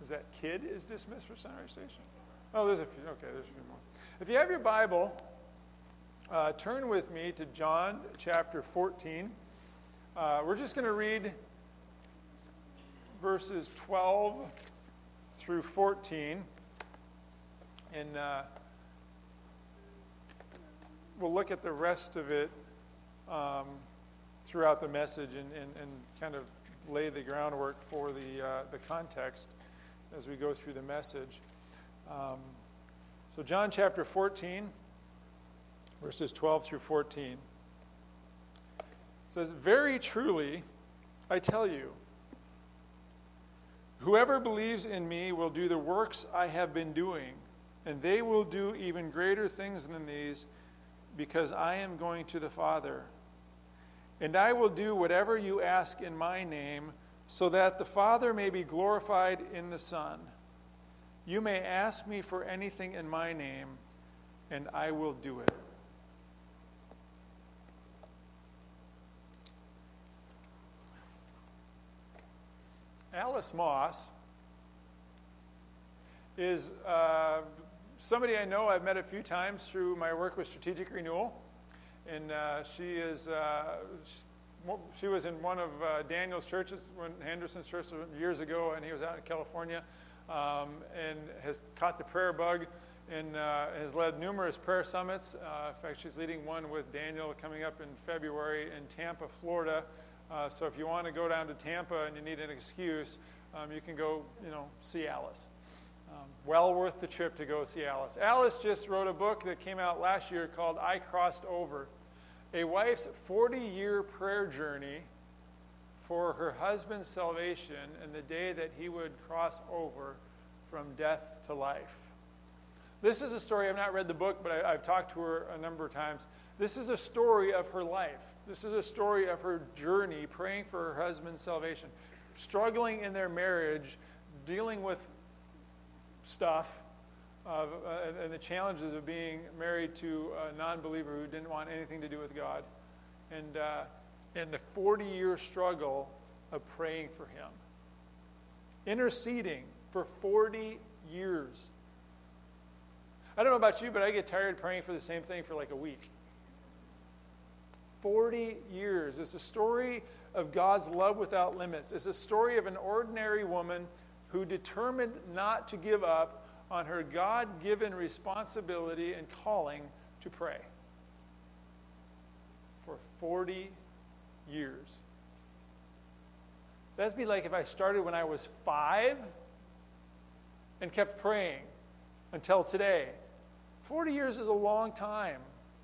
Is that kid is dismissed for Sunrise Station? Oh, there's a few. Okay, there's a few more. If you have your Bible, turn with me to John chapter 14. We're just going to read verses 12 through 14. And we'll look at the rest of it throughout the message and kind of lay the groundwork for the context as we go through the message. So John chapter 14, verses 12 through 14. It says, "Very truly, I tell you, whoever believes in me will do the works I have been doing, and they will do even greater things than these, because I am going to the Father. And I will do whatever you ask in my name, so that the Father may be glorified in the Son. You may ask me for anything in my name, and I will do it." Alice Moss is somebody I know. I've met a few times through my work with Strategic Renewal, and she was in one of Daniel's churches, Henderson's church years ago, and he was out in California, and has caught the prayer bug and has led numerous prayer summits. In fact, she's leading one with Daniel coming up in February in Tampa, Florida. So if you want to go down to Tampa and you need an excuse, you can go, see Alice. Well worth the trip to go see Alice. Alice just wrote a book that came out last year called I Crossed Over, a wife's 40-year prayer journey for her husband's salvation and the day that he would cross over from death to life. This is a story. I've not read the book, but I've talked to her a number of times. This is a story of her life. This is a story of her journey, praying for her husband's salvation, struggling in their marriage, dealing with stuff, and the challenges of being married to a non-believer who didn't want anything to do with God, and the 40-year struggle of praying for him, interceding for 40 years. I don't know about you, but I get tired praying for the same thing for like a week. 40 years. It's a story of God's love without limits. It's a story of an ordinary woman who determined not to give up on her God-given responsibility and calling to pray for 40 years. That'd be like if I started when I was 5 and kept praying until today. 40 years is a long time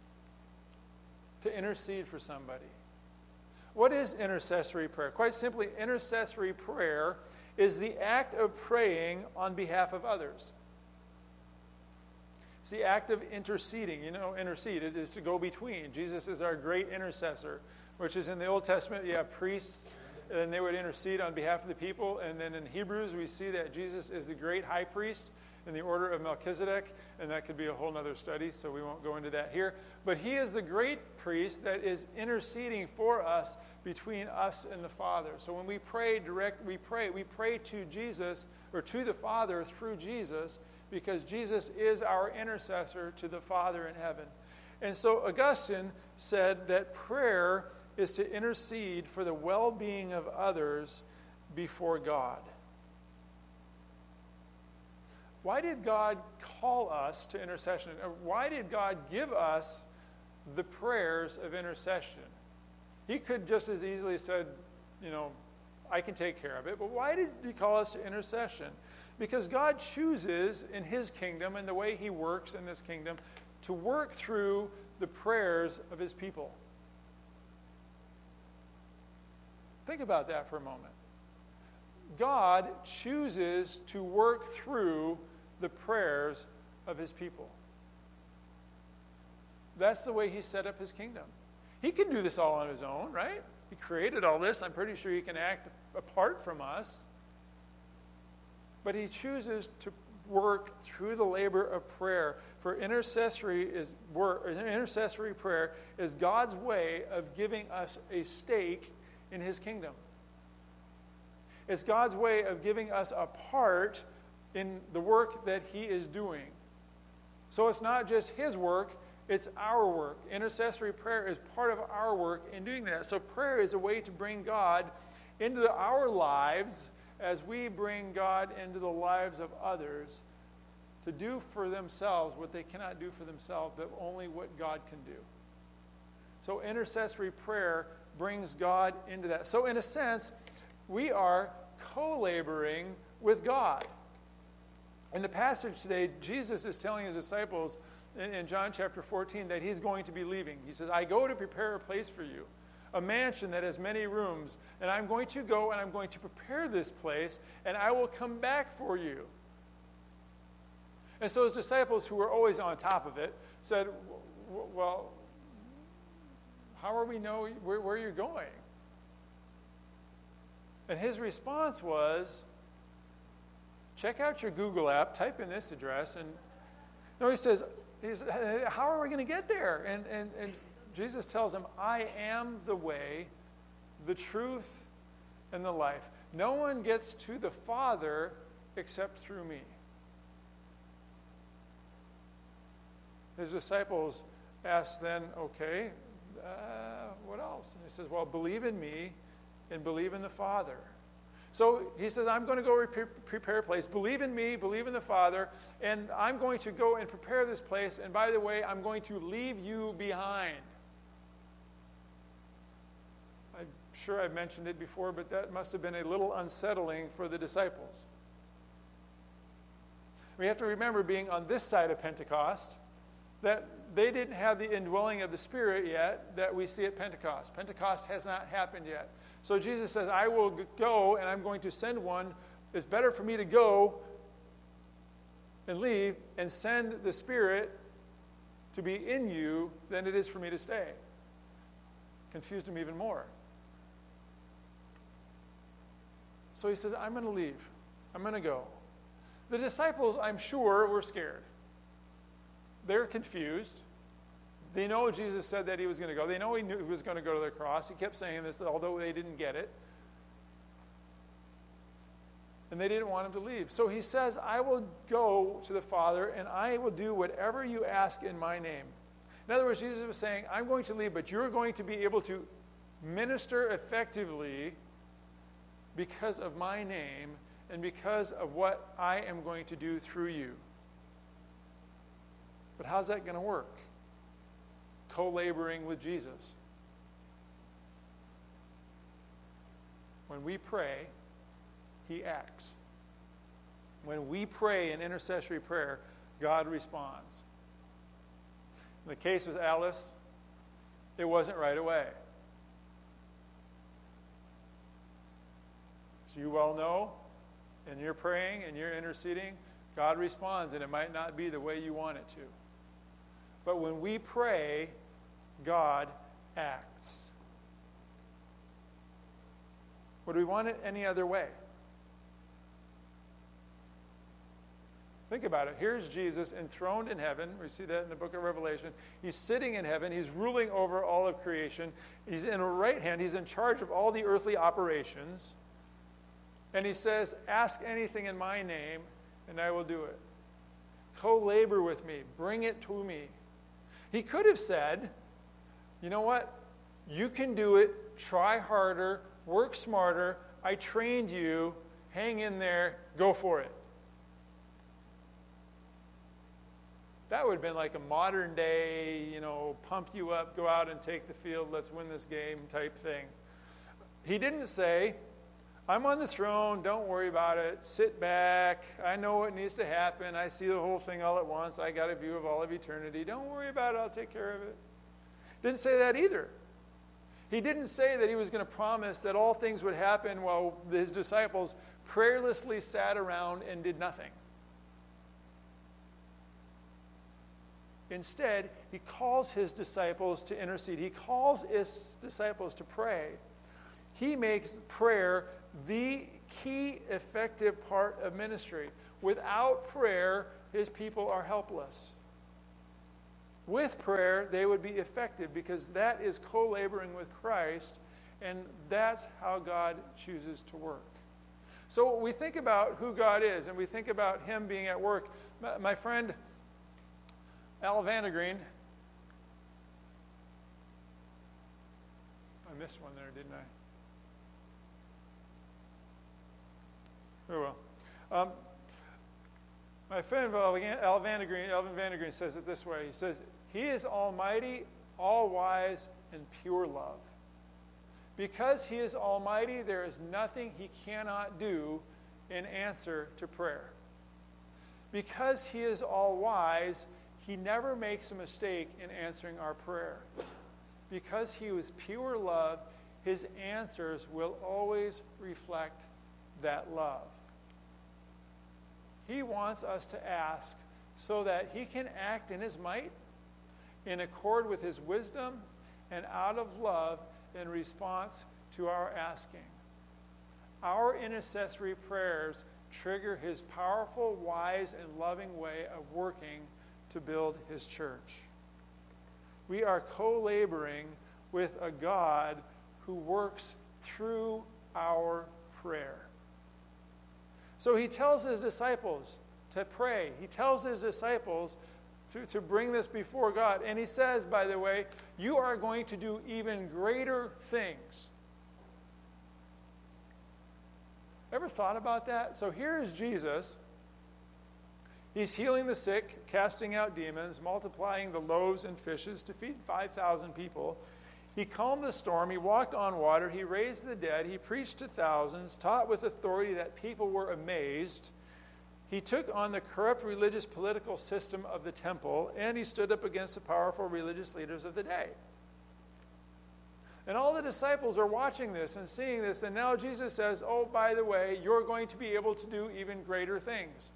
to intercede for somebody. What is intercessory prayer? Quite simply, intercessory prayer is the act of praying on behalf of others. It's the act of interceding. Intercede, it is to go between. Jesus is our great intercessor, which is in the Old Testament, you have priests, and they would intercede on behalf of the people. And then in Hebrews, we see that Jesus is the great high priest in the order of Melchizedek, and that could be a whole other study, so we won't go into that here. But he is the great priest that is interceding for us between us and the Father. So when we pray we pray to Jesus, or to the Father through Jesus, because Jesus is our intercessor to the Father in heaven. And so Augustine said that prayer is to intercede for the well-being of others before God. Why did God call us to intercession? Why did God give us the prayers of intercession? He could just as easily said, I can take care of it. But why did he call us to intercession? Because God chooses in his kingdom and the way he works in this kingdom to work through the prayers of his people. Think about that for a moment. God chooses to work through the prayers of his people. That's the way he set up his kingdom. He can do this all on his own, right? He created all this. I'm pretty sure he can act apart from us. But he chooses to work through the labor of prayer. For intercessory prayer is God's way of giving us a stake in his kingdom. It's God's way of giving us a part in the work that he is doing. So it's not just his work, it's our work. Intercessory prayer is part of our work in doing that. So prayer is a way to bring God into our lives as we bring God into the lives of others to do for themselves what they cannot do for themselves, but only what God can do. So intercessory prayer brings God into that. So in a sense, we are co-laboring with God. In the passage today, Jesus is telling his disciples in John chapter 14 that he's going to be leaving. He says, I go to prepare a place for you, a mansion that has many rooms, and I'm going to go and I'm going to prepare this place, and I will come back for you. And so his disciples, who were always on top of it, said, well, how will we know where you're going? And his response was, check out your Google app, type in this address, and no, he says, how are we going to get there? And Jesus tells him, I am the way, the truth, and the life. No one gets to the Father except through me. His disciples asked then, okay, what else? And he says, well, believe in me and believe in the Father. So he says, I'm going to go prepare a place. Believe in me, believe in the Father, and I'm going to go and prepare this place. And by the way, I'm going to leave you behind. I'm sure I've mentioned it before, but that must have been a little unsettling for the disciples. We have to remember, being on this side of Pentecost, that they didn't have the indwelling of the Spirit yet that we see at Pentecost. Pentecost has not happened yet. So Jesus says, I will go and I'm going to send one. It's better for me to go and leave and send the Spirit to be in you than it is for me to stay. Confused him even more. So he says, I'm going to leave. I'm going to go. The disciples, I'm sure, were scared. They're confused. They know Jesus said that he was going to go. They know he knew he was going to go to the cross. He kept saying this, although they didn't get it. And they didn't want him to leave. So he says, I will go to the Father, and I will do whatever you ask in my name. In other words, Jesus was saying, I'm going to leave, but you're going to be able to minister effectively because of my name and because of what I am going to do through you. But how's that going to work? Co-laboring with Jesus. When we pray, he acts. When we pray in intercessory prayer, God responds. In the case with Alice, it wasn't right away. As you well know, and you're praying and you're interceding, God responds, and it might not be the way you want it to. But when we pray, God acts. Would we want it any other way? Think about it. Here's Jesus enthroned in heaven. We see that in the book of Revelation. He's sitting in heaven. He's ruling over all of creation. He's in a right hand. He's in charge of all the earthly operations. And he says, ask anything in my name, and I will do it. Co-labor with me. Bring it to me. He could have said, you know what? You can do it. Try harder. Work smarter. I trained you. Hang in there. Go for it. That would have been like a modern day, pump you up, go out and take the field, let's win this game type thing. He didn't say, I'm on the throne, don't worry about it, sit back, I know what needs to happen, I see the whole thing all at once, I got a view of all of eternity, don't worry about it, I'll take care of it. Didn't say that either. He didn't say that he was going to promise that all things would happen while his disciples prayerlessly sat around and did nothing. Instead, he calls his disciples to intercede. He calls his disciples to pray. He makes prayer the key effective part of ministry. Without prayer, his people are helpless. With prayer, they would be effective because that is co-laboring with Christ, and that's how God chooses to work. So we think about who God is, and we think about him being at work. My friend Al Vandegreen, I missed one there, didn't I? Oh well. My friend Alvin Vandegreen says it this way. He says, he is almighty, all-wise, and pure love. Because he is almighty, there is nothing he cannot do in answer to prayer. Because he is all-wise, he never makes a mistake in answering our prayer. Because he was pure love, his answers will always reflect that love. He wants us to ask so that he can act in his might, in accord with his wisdom, and out of love in response to our asking. Our intercessory prayers trigger his powerful, wise, and loving way of working to build his church. We are co-laboring with a God who works through our prayer. So he tells his disciples to pray. He tells his disciples to bring this before God. And he says, by the way, you are going to do even greater things. Ever thought about that? So here is Jesus. He's healing the sick, casting out demons, multiplying the loaves and fishes to feed 5,000 people. He calmed the storm. He walked on water. He raised the dead. He preached to thousands, taught with authority that people were amazed. He took on the corrupt religious political system of the temple, and he stood up against the powerful religious leaders of the day. And all the disciples are watching this and seeing this, and now Jesus says, oh, by the way, you're going to be able to do even greater things.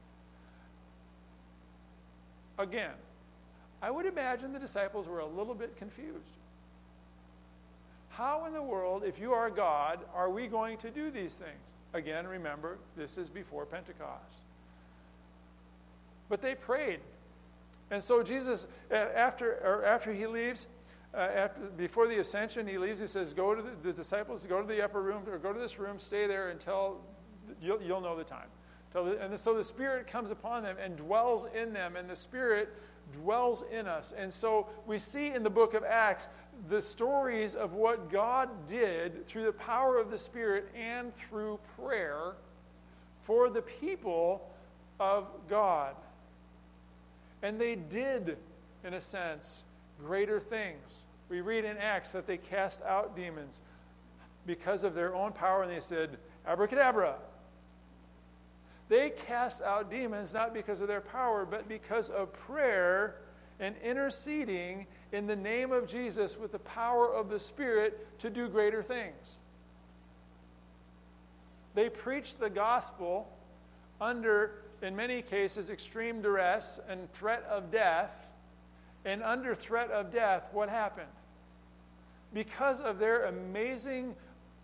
Again, I would imagine the disciples were a little bit confused. How in the world, if you are God, are we going to do these things? Again, remember, this is before Pentecost. But they prayed. And so Jesus, after he leaves, before the ascension, he leaves, he says, go to the disciples, go to the upper room, or go to this room, stay there until you'll know the time. And so the Spirit comes upon them and dwells in them, and the Spirit dwells in us. And so we see in the book of Acts the stories of what God did through the power of the Spirit and through prayer for the people of God. And they did, in a sense, greater things. We read in Acts that they cast out demons because of their own power, and they said, abracadabra. They cast out demons not because of their power, but because of prayer and interceding in the name of Jesus with the power of the Spirit to do greater things. They preached the gospel under, in many cases, extreme duress and threat of death. And under threat of death, what happened? Because of their amazing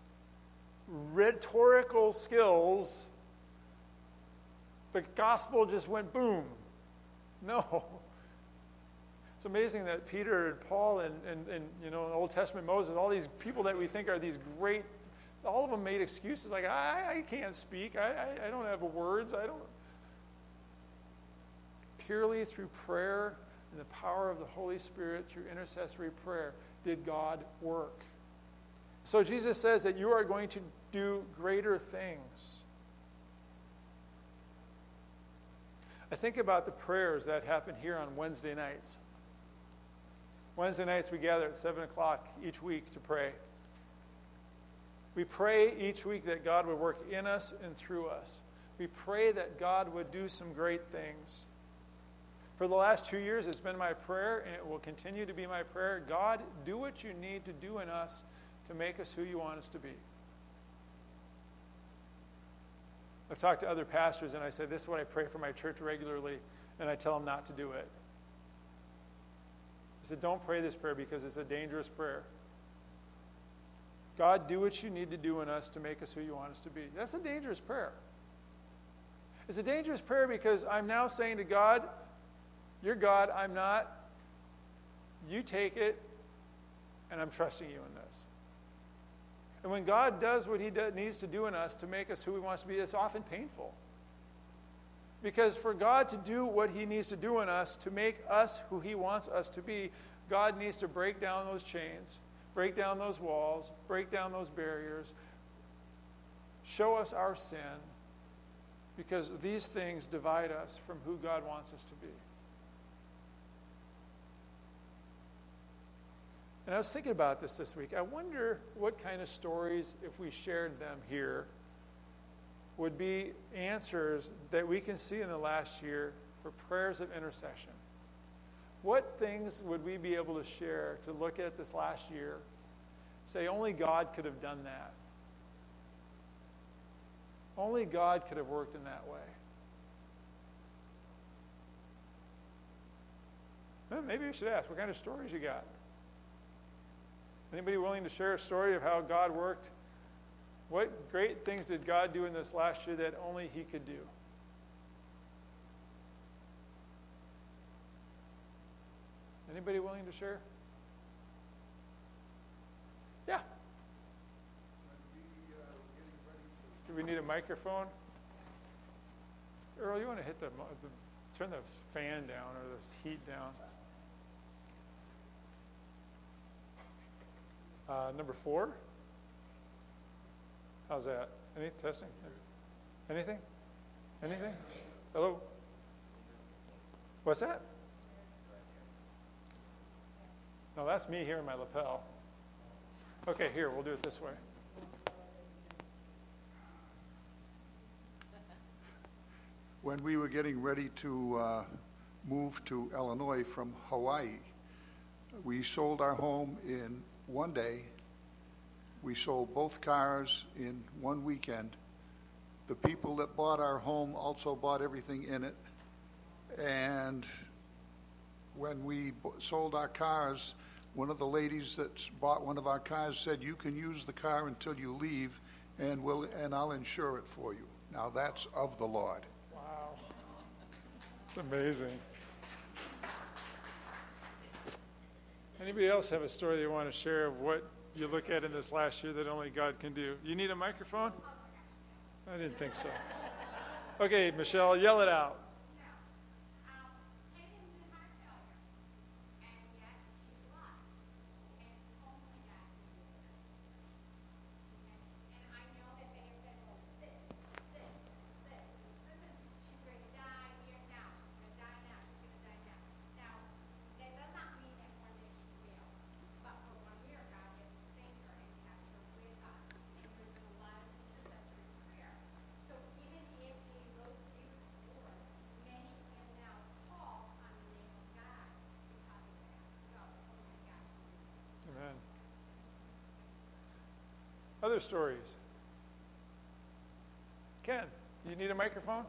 rhetorical skills, the gospel just went boom. No. It's amazing that Peter and Paul and Old Testament Moses, all these people that we think are these great, all of them made excuses like, I can't speak, I don't have words, Purely through prayer and the power of the Holy Spirit, through intercessory prayer, did God work. So Jesus says that you are going to do greater things. I think about the prayers that happen here on Wednesday nights. Wednesday nights we gather at 7 o'clock each week to pray. We pray each week that God would work in us and through us. We pray that God would do some great things. For the last 2 years, it's been my prayer, and it will continue to be my prayer. God, do what you need to do in us to make us who you want us to be. I've talked to other pastors, and I said, this is what I pray for my church regularly, and I tell them not to do it. I said, don't pray this prayer because it's a dangerous prayer. God, do what you need to do in us to make us who you want us to be. That's a dangerous prayer. It's a dangerous prayer because I'm now saying to God, you're God, I'm not. You take it, and I'm trusting you in this. And when God does what he needs to do in us to make us who he wants to be, it's often painful. Because for God to do what he needs to do in us to make us who he wants us to be, God needs to break down those chains, break down those walls, break down those barriers, show us our sin, because these things divide us from who God wants us to be. And I was thinking about this week. I wonder what kind of stories, if we shared them here, would be answers that we can see in the last year for prayers of intercession. What things would we be able to share to look at this last year, say only God could have done that? Only God could have worked in that way. Well, maybe we should ask, what kind of stories you got? Anybody willing to share a story of how God worked? What great things did God do in this last year that only he could do? Anybody willing to share? Yeah. Do we need a microphone? Earl, you want to hit turn the fan down or the heat down. Number 4. How's that? Any testing? Anything? Anything? Hello? What's that? No, that's me here in my lapel. Okay, here, we'll do it this way. When we were getting ready to move to Illinois from Hawaii, we sold our home in one day. We sold both cars in one weekend. The people that bought our home also bought everything in it. And when we sold our cars, one of the ladies that bought one of our cars said, "You can use the car until you leave, and I'll insure it for you." Now that's of the Lord. Wow. It's amazing. Anybody else have a story they want to share of what you look at in this last year that only God can do? You need a microphone? I didn't think so. Okay, Michelle, yell it out. Amen. Other stories? Ken, you need a microphone?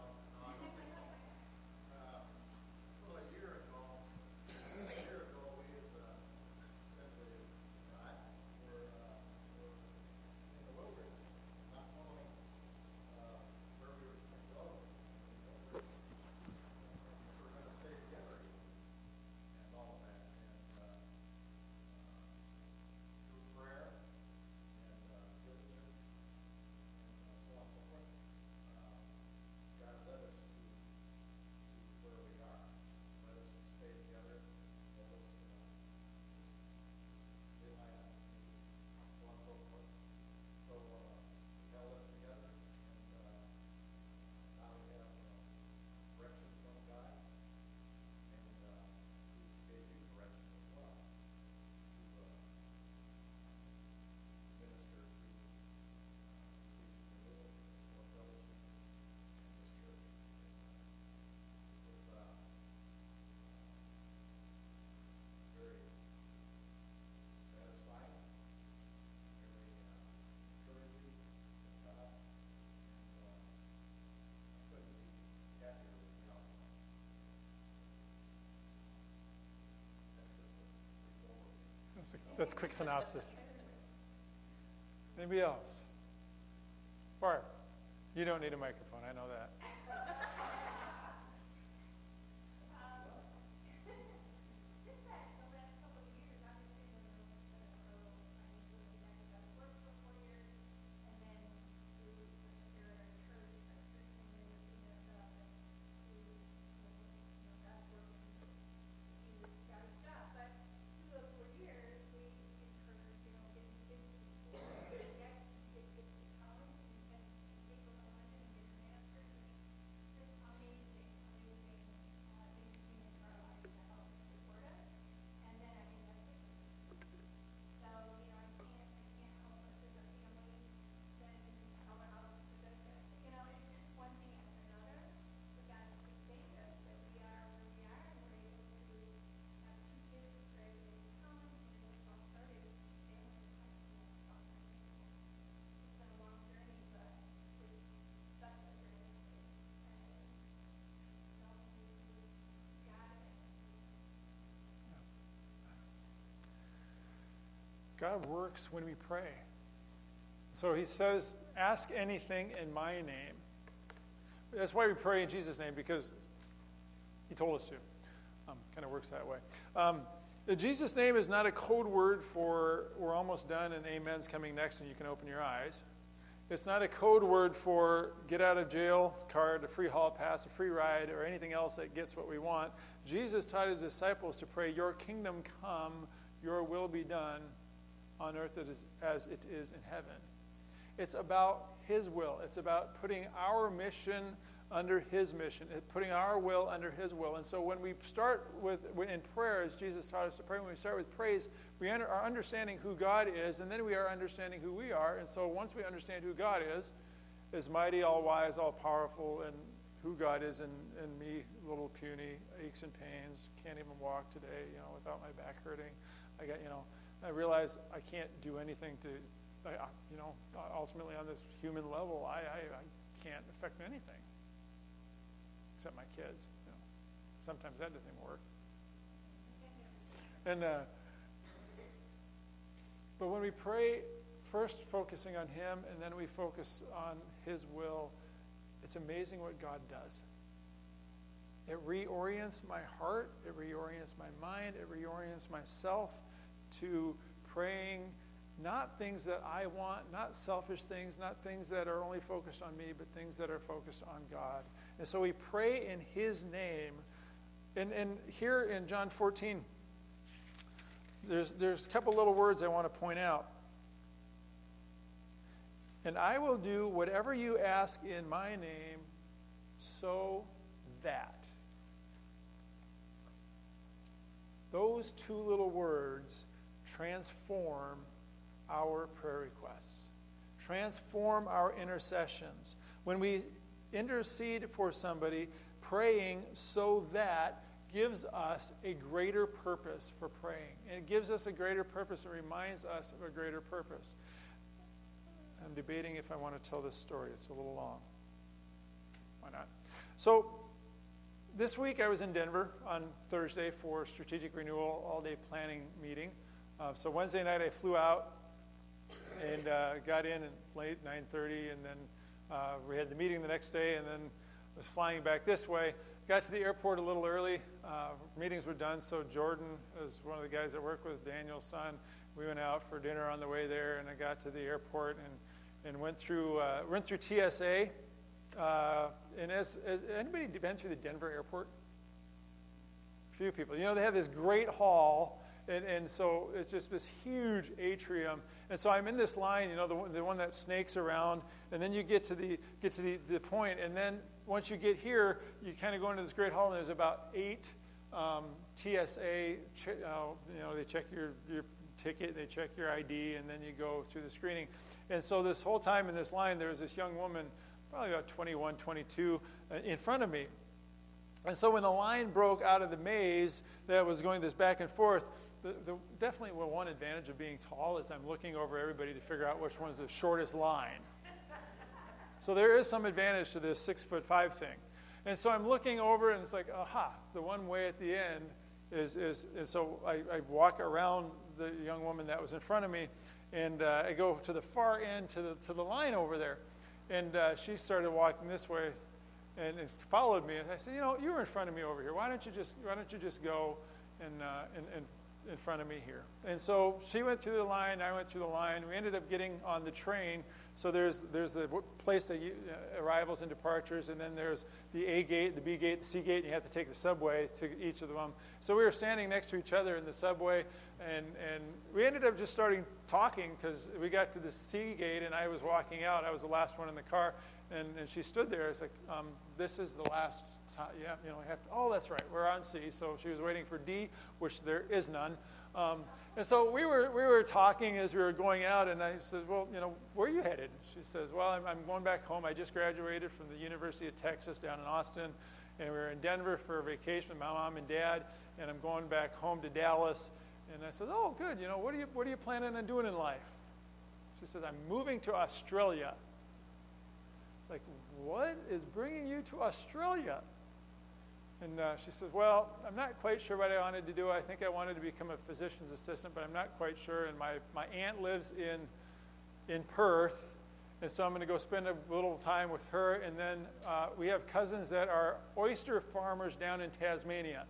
That's a quick synopsis. Anybody else? Bart, you don't need a microphone. I know that. God works when we pray. So he says, ask anything in my name. That's why we pray in Jesus' name, because he told us to. Kind of works that way. The Jesus name is not a code word for we're almost done and amen's coming next and you can open your eyes. It's not a code word for get out of jail card, a free hall pass, a free ride, or anything else that gets what we want. Jesus taught his disciples to pray, your kingdom come, your will be done on earth as it is in heaven. It's about his will. It's about putting our mission under his mission, putting our will under his will. And so when we start in prayer, as Jesus taught us to pray, when we start with praise, we are understanding who God is, and then we are understanding who we are. And so once we understand who God is mighty, all-wise, all-powerful, and who God is in me, little puny, aches and pains, can't even walk today, without my back hurting. I realize I can't do anything to, ultimately on this human level, I can't affect anything. Except my kids. Sometimes that doesn't work. And but when we pray, first focusing on him, and then we focus on his will, it's amazing what God does. It reorients my heart, it reorients my mind, it reorients myself to praying not things that I want, not selfish things, not things that are only focused on me, but things that are focused on God. And so we pray in his name. And here in John 14, there's a couple little words I want to point out. And I will do whatever you ask in my name, so that. Those two little words transform our prayer requests, transform our intercessions. When we intercede for somebody, praying so that gives us a greater purpose for praying. And it gives us a greater purpose. It reminds us of a greater purpose. I'm debating if I want to tell this story. It's a little long. Why not? So this week I was in Denver on Thursday for strategic renewal all-day planning meeting. So Wednesday night I flew out and got in late, 9:30, and then we had the meeting the next day, and then was flying back this way. Got to the airport a little early. Meetings were done, so Jordan is one of the guys that work with Daniel's son. We went out for dinner on the way there, and I got to the airport and went through TSA. And has anybody been through the Denver airport? A few people. They have this great hall. And so it's just this huge atrium. And so I'm in this line, the one that snakes around, and then you get to the point, and then once you get here, you kind of go into this great hall, and there's about 8 TSA. They check your ticket, they check your ID, and then you go through the screening. And so this whole time in this line, there was this young woman, probably about 21, 22, in front of me. And so when the line broke out of the maze that was going this back and forth, definitely one advantage of being tall is I'm looking over everybody to figure out which one's the shortest line. So there is some advantage to this 6'5" thing. And so I'm looking over, and it's like, aha, the one way at the end is so I walk around the young woman that was in front of me, and I go to the far end to the line over there. And she started walking this way and followed me. And I said, you were in front of me over here. Why don't you just go and in front of me here? And so she went through the line, I went through the line. We ended up getting on the train. So there's the place that arrivals and departures, and then there's the A gate, the B gate, the C gate, and you have to take the subway to each of them. So we were standing next to each other in the subway, and we ended up just starting talking because we got to the C gate, and I was walking out. I was the last one in the car, and she stood there. It's like, this is the last time. Yeah, I have to, oh, that's right, we're on C. So she was waiting for D, which there is none. And so we were talking as we were going out, and I said, well, where are you headed? She says, well, I'm going back home. I just graduated from the University of Texas down in Austin, and we were in Denver for a vacation with my mom and dad, and I'm going back home to Dallas. And I said, oh, good. What are you planning on doing in life? She says, I'm moving to Australia. It's like, what is bringing you to Australia? And she says, well, I'm not quite sure what I wanted to do. I think I wanted to become a physician's assistant, but I'm not quite sure. And my aunt lives in Perth, and so I'm going to go spend a little time with her. And then we have cousins that are oyster farmers down in Tasmania.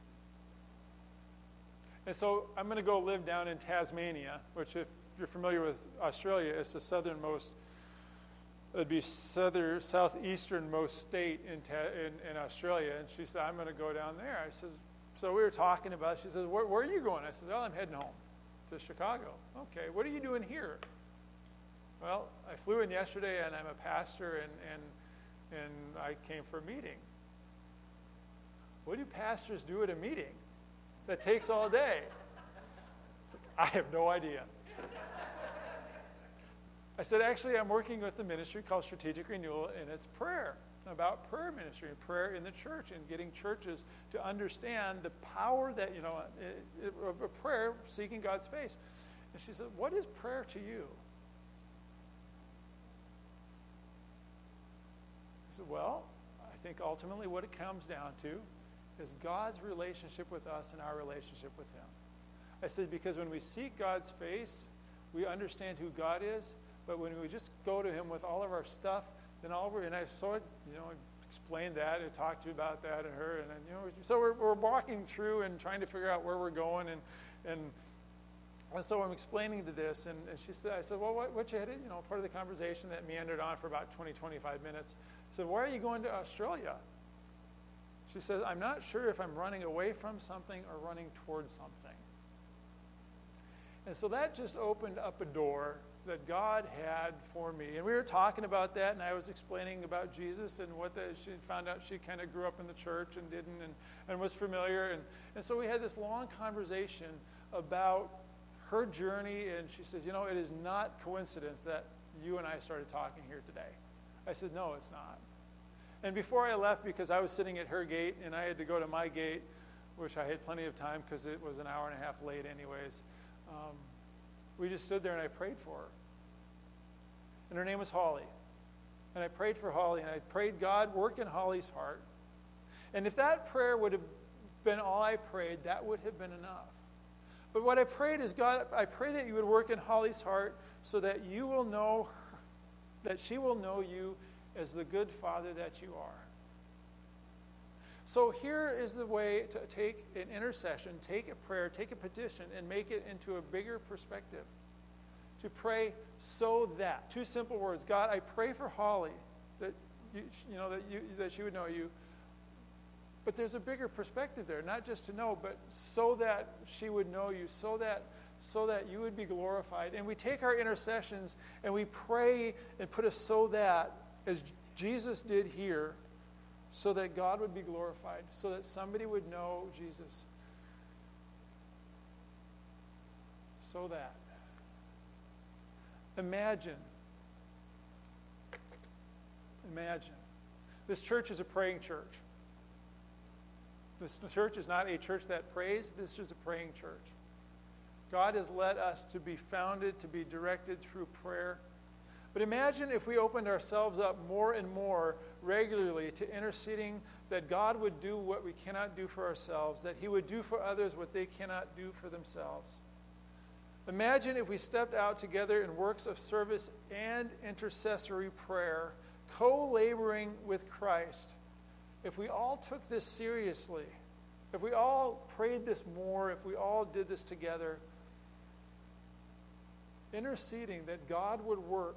And so I'm going to go live down in Tasmania, which, if you're familiar with Australia, is the southernmost, it'd be southeasternmost state in Australia. And she said, I'm going to go down there. I said, so we were talking about it. She says, where are you going? I said, well, I'm heading home to Chicago. Okay, what are you doing here? Well, I flew in yesterday, and I'm a pastor, and I came for a meeting. What do pastors do at a meeting that takes all day? I have no idea. I said, actually, I'm working with the ministry called Strategic Renewal, and it's prayer, about prayer ministry and prayer in the church, and getting churches to understand the power that, of prayer, seeking God's face. And she said, what is prayer to you? I said, well, I think ultimately what it comes down to is God's relationship with us and our relationship with Him. I said, because when we seek God's face, we understand who God is, but when we just go to Him with all of our stuff, then and I sort of, explained that and talked to you about that and her, and then, so we're walking through and trying to figure out where we're going, and so I'm explaining to this, and she said, I said, well, what you had, part of the conversation that meandered on for about 20, 25 minutes. I said, why are you going to Australia? She says, I'm not sure if I'm running away from something or running towards something. And so that just opened up a door that God had for me. And we were talking about that, and I was explaining about Jesus and she found out she kind of grew up in the church and didn't and was familiar. And so we had this long conversation about her journey, and she says, it is not coincidence that you and I started talking here today. I said, no, it's not. And before I left, because I was sitting at her gate, and I had to go to my gate, which I had plenty of time because it was an hour and a half late anyways, we just stood there and I prayed for her. And her name was Holly. And I prayed for Holly, and I prayed, God, work in Holly's heart. And if that prayer would have been all I prayed, that would have been enough. But what I prayed is, God, I pray that you would work in Holly's heart so that you will know her, that she will know you as the good Father that you are. So here is the way to take an intercession, take a prayer, take a petition, and make it into a bigger perspective. To pray so that, two simple words. God, I pray for Holly that that she would know you. But there's a bigger perspective there, not just to know, but so that she would know you, so that you would be glorified. And we take our intercessions and we pray and put a so that, as Jesus did here, so that God would be glorified, so that somebody would know Jesus. So that. Imagine. This church is a praying church. This church is not a church that prays. This is a praying church. God has led us to be founded, to be directed through prayer. But imagine if we opened ourselves up more and more regularly to interceding, that God would do what we cannot do for ourselves, that He would do for others what they cannot do for themselves. Imagine if we stepped out together in works of service and intercessory prayer, co-laboring with Christ. If we all took this seriously, if we all prayed this more, if we all did this together, interceding that God would work,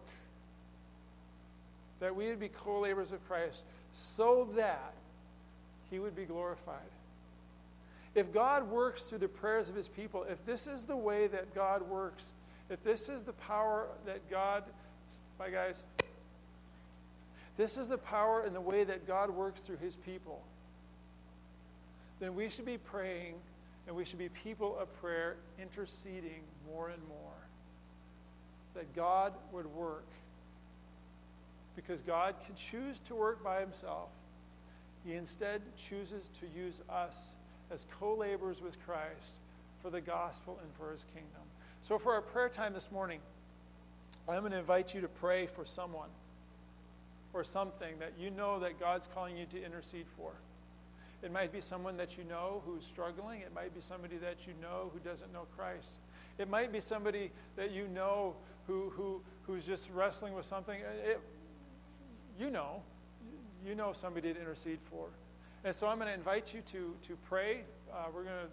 that we would be co-laborers with Christ, so that He would be glorified. If God works through the prayers of His people, if this is the way that God works, if this is the power that God, bye guys, this is the power and the way that God works through His people, then we should be praying, and we should be people of prayer, interceding more and more, that God would work. Because God can choose to work by Himself. He instead chooses to use us as co-laborers with Christ for the gospel and for His kingdom. So for our prayer time this morning, I'm going to invite you to pray for someone or something that you know that God's calling you to intercede for. It might be someone that you know who's struggling. It might be somebody that you know who doesn't know Christ. It might be somebody that you know who's just wrestling with something. You know somebody to intercede for. And so I'm going to invite you to pray. We're going to...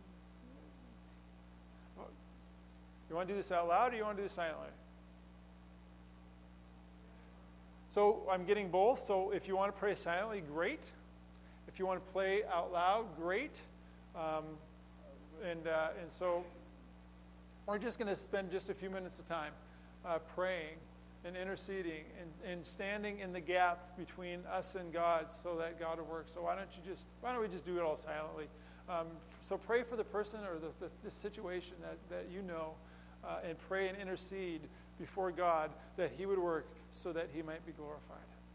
You want to do this out loud, or you want to do this silently? So I'm getting both. So if you want to pray silently, great. If you want to play out loud, great. And so we're just going to spend just a few minutes of time praying and interceding and standing in the gap between us and God so that God will work. So why don't we just do it all silently? So pray for the person or the situation that you know, and pray and intercede before God that he would work so that he might be glorified.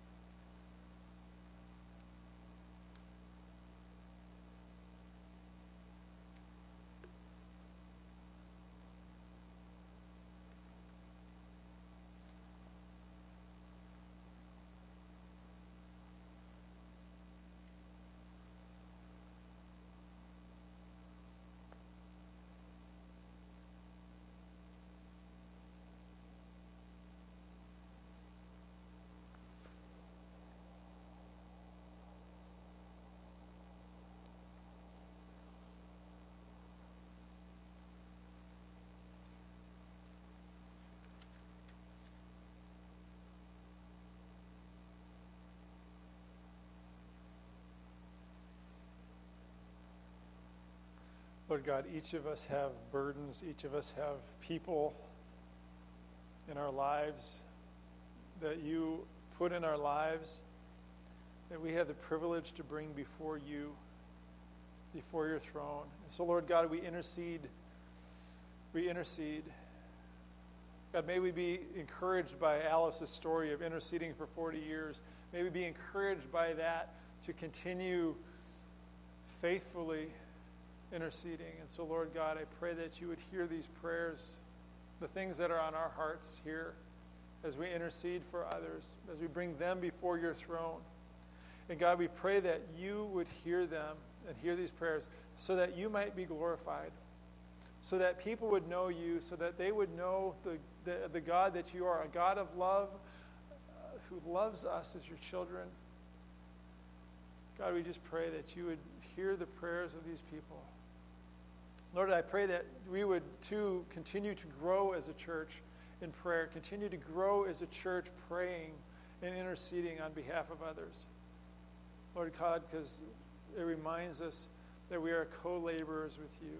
Lord God, each of us have burdens. Each of us have people in our lives that you put in our lives that we have the privilege to bring before you, before your throne. And so, Lord God, we intercede. We intercede. God, may we be encouraged by Alice's story of interceding for 40 years. May we be encouraged by that to continue faithfully interceding. And so, Lord God, I pray that you would hear these prayers, the things that are on our hearts here, as we intercede for others, as we bring them before your throne. And God, we pray that you would hear them and hear these prayers so that you might be glorified, so that people would know you, so that they would know the God that you are, a God of love who loves us as your children. God, we just pray that you would hear the prayers of these people. Lord, I pray that we would, too, continue to grow as a church in prayer, continue to grow as a church praying and interceding on behalf of others. Lord God, because it reminds us that we are co-laborers with you.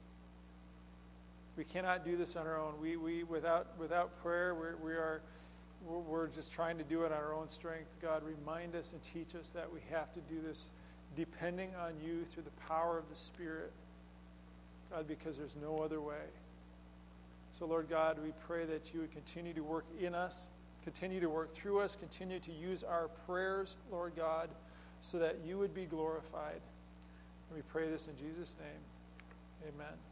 We cannot do this on our own. We without prayer, we're just trying to do it on our own strength. God, remind us and teach us that we have to do this depending on you through the power of the Spirit. God, because there's no other way. So, Lord God, we pray that you would continue to work in us, continue to work through us, continue to use our prayers, Lord God, so that you would be glorified. And we pray this in Jesus' name. Amen.